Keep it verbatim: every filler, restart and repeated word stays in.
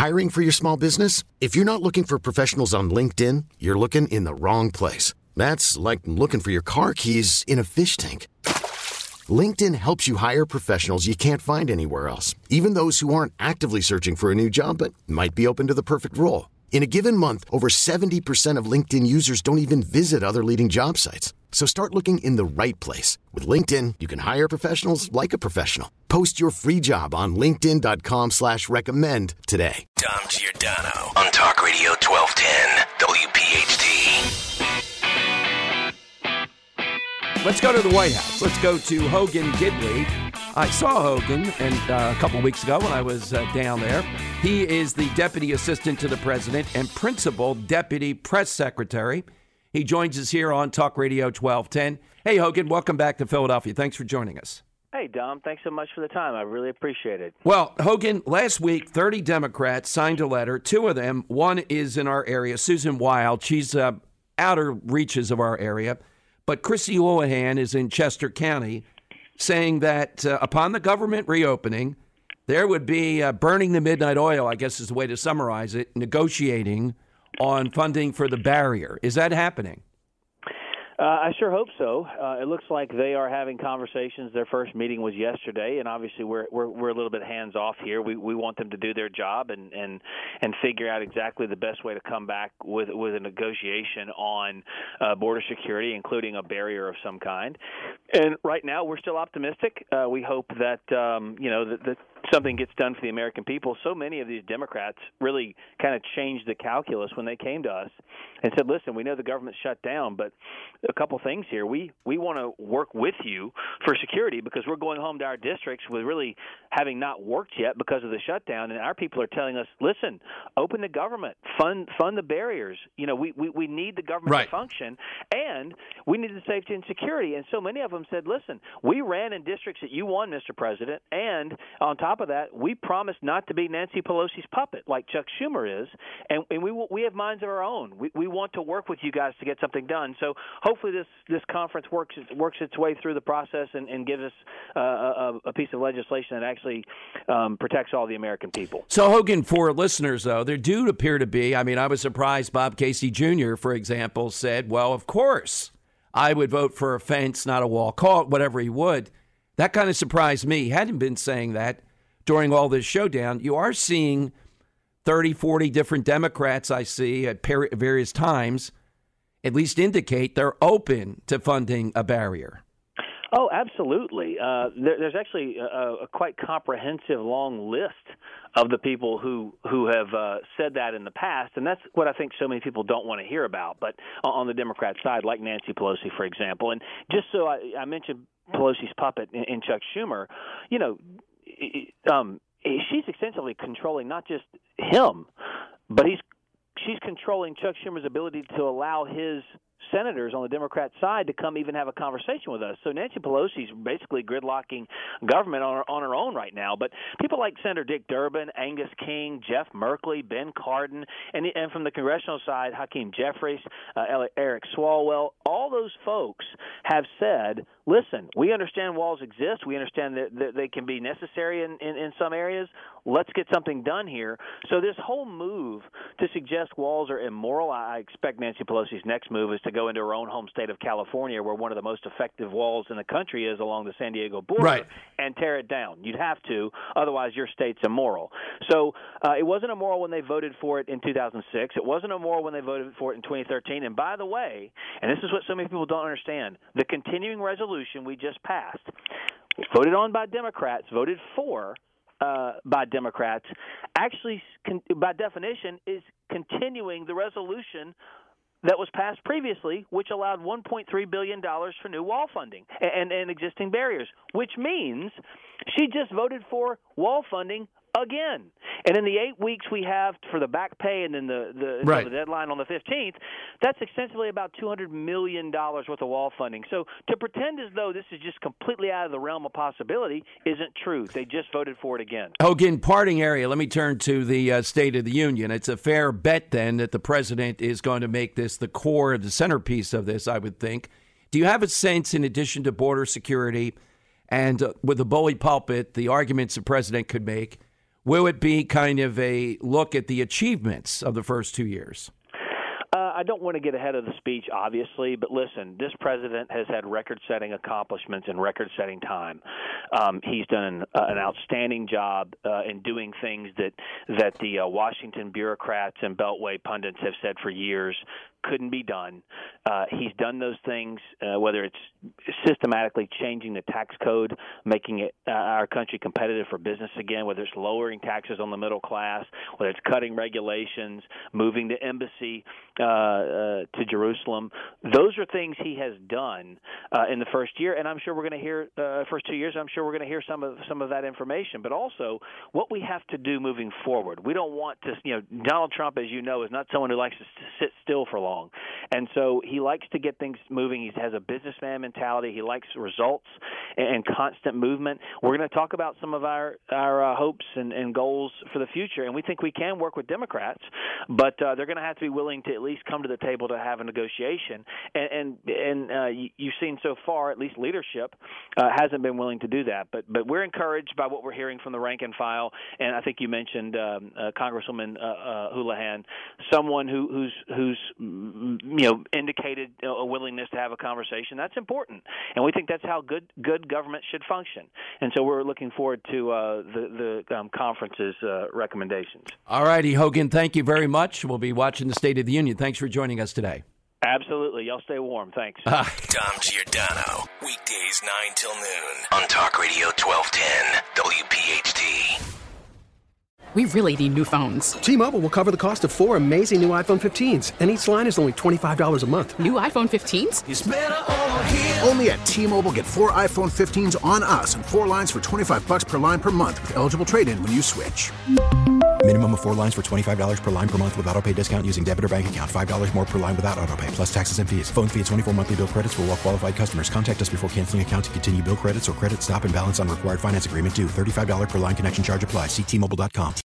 Hiring for your small business? If you're not looking for professionals on LinkedIn, you're looking in the wrong place. That's like looking for your car keys in a fish tank. LinkedIn helps you hire professionals you can't find anywhere else, even those who aren't actively searching for a new job but might be open to the perfect role. In a given month, over seventy percent of LinkedIn users don't even visit other leading job sites. So start looking in the right place. With LinkedIn, you can hire professionals like a professional. Post your free job on linkedin.com slash recommend today. Dom Giordano on Talk Radio twelve ten W P H T. Let's go to the White House. Let's go to Hogan Gidley. I saw Hogan and, uh, a couple weeks ago when I was uh, down there. He is the Deputy Assistant to the President and Principal Deputy Press Secretary. He joins us here on Talk Radio twelve ten. Hey, Hogan, welcome back to Philadelphia. Thanks for joining us. Hey, Dom, thanks so much for the time. I really appreciate it. Well, Hogan, last week, thirty Democrats signed a letter. Two of them, one is in our area, Susan Wild. She's uh, outer reaches of our area. But Chrissy Houlihan is in Chester County, saying that uh, upon the government reopening, there would be uh, burning the midnight oil, I guess is the way to summarize it, negotiating on funding for the barrier. Is that happening? Uh, I sure hope so. Uh, it looks like they are having conversations. Their first meeting was yesterday, and obviously we're we're, we're a little bit hands off here. We we want them to do their job and, and, and figure out exactly the best way to come back with with a negotiation on uh, border security, including a barrier of some kind. And right now we're still optimistic. Uh, we hope that um, you know that, that something gets done for the American people. So many of these Democrats really kind of changed the calculus when they came to us and said, listen, we know the government's shut down, but a couple things here. We we want to work with you for security because we're going home to our districts with really having not worked yet because of the shutdown, and our people are telling us, listen, open the government, fund fund the barriers. You know, we, we, we need the government right. to function, and we need the safety and security. And so many of them said, listen, we ran in districts that you won, Mister President, and on top of that, we promised not to be Nancy Pelosi's puppet like Chuck Schumer is, and, and we we have minds of our own. We we want to work with you guys to get something done. So hopefully this, this conference works works its way through the process and, and gives us uh, a, a piece of legislation that actually um, protects all the American people. So, Hogan, for listeners, though, there do appear to be, I mean, I was surprised Bob Casey Junior, for example, said, well, of course, I would vote for a fence, not a wall. Call it whatever he would. That kind of surprised me. He hadn't been saying that during all this showdown. You are seeing thirty, forty different Democrats, I see, at per- various times, at least indicate they're open to funding a barrier. Oh, absolutely. Uh, there, there's actually a, a quite comprehensive long list of the people who who have uh, said that in the past, and that's what I think so many people don't want to hear about. But on the Democrat side, like Nancy Pelosi, for example, and just so I, I mentioned Pelosi's puppet in, in Chuck Schumer, you know, um, she's extensively controlling not just him, but he's she's controlling Chuck Schumer's ability to allow his senators on the Democrat side to come even have a conversation with us. So Nancy Pelosi's basically gridlocking government on her, on her own right now. But people like Senator Dick Durbin, Angus King, Jeff Merkley, Ben Cardin, and, and from the congressional side, Hakeem Jeffries, uh, Eric Swalwell, all those folks have said, listen, we understand walls exist. We understand that, that they can be necessary in, in, in some areas. Let's get something done here. So this whole move to suggest walls are immoral, I expect Nancy Pelosi's next move is to go into her own home state of California, where one of the most effective walls in the country is along the San Diego border, right. and tear it down. You'd have to, otherwise your state's immoral. So uh, it wasn't immoral when they voted for it in two thousand six. It wasn't immoral when they voted for it in twenty thirteen. And by the way, and this is what so many people don't understand, the continuing resolution we just passed, voted on by Democrats, voted for uh, by Democrats, actually, con- by definition, is continuing the resolution that was passed previously, which allowed one point three billion dollars for new wall funding and, and existing barriers, which means she just voted for wall funding again. And in the eight weeks we have for the back pay and then the, the, right. the deadline on the fifteenth, that's extensively about two hundred million dollars worth of wall funding. So to pretend as though this is just completely out of the realm of possibility isn't true. They just voted for it again. Hogan, parting area, let me turn to the uh, State of the Union. It's a fair bet, then, that the president is going to make this the core, the centerpiece of this, I would think. Do you have a sense, in addition to border security and uh, with the bully pulpit, the arguments the president could make, will it be kind of a look at the achievements of the first two years? Uh, I don't want to get ahead of the speech, obviously, but listen, this president has had record-setting accomplishments in record-setting time. Um, he's done uh, an outstanding job uh, in doing things that that the uh, Washington bureaucrats and Beltway pundits have said for years couldn't be done. Uh, he's done those things, uh, whether it's systematically changing the tax code, making it uh, our country competitive for business again, whether it's lowering taxes on the middle class, whether it's cutting regulations, moving the embassy uh, uh, to Jerusalem. Those are things he has done uh, in the first year, and I'm sure we're going to hear uh, first two years. I'm sure we're going to hear some of some of that information, but also what we have to do moving forward. We don't want to, you know, Donald Trump, as you know, is not someone who likes to sit still for long. And so he likes to get things moving. He has a businessman mentality. He likes results and constant movement. We're going to talk about some of our, our uh, hopes and, and goals for the future, and we think we can work with Democrats, but uh, they're going to have to be willing to at least come to the table to have a negotiation. And, and, and uh, you, you've seen so far, at least leadership uh, hasn't been willing to do that. But, but we're encouraged by what we're hearing from the rank and file, and I think you mentioned um, uh, Congresswoman uh, uh, Houlihan, someone who, who's who's you know, indicated a willingness to have a conversation. That's important, and we think that's how good good government should function. And so we're looking forward to uh, the the um, conference's uh, recommendations. All righty, Hogan. Thank you very much. We'll be watching the State of the Union. Thanks for joining us today. Absolutely. Y'all stay warm. Thanks. Uh, Dom Giordano, weekdays nine till noon on Talk Radio twelve ten W P H T. We really need new phones. T-Mobile will cover the cost of four amazing new iPhone fifteens, and each line is only twenty-five dollars a month. New iPhone fifteens? It's better over here. Only at T-Mobile, get four iPhone fifteens on us and four lines for twenty-five dollars per line per month with eligible trade-in when you switch. Minimum of four lines for twenty-five dollars per line per month with autopay discount using debit or bank account. five dollars more per line without autopay, plus taxes and fees. Phone fee at twenty-four monthly bill credits for well-qualified customers. Contact us before canceling account to continue bill credits or credit stop and balance on required finance agreement due. thirty-five dollars per line connection charge applies. See T Mobile dot com.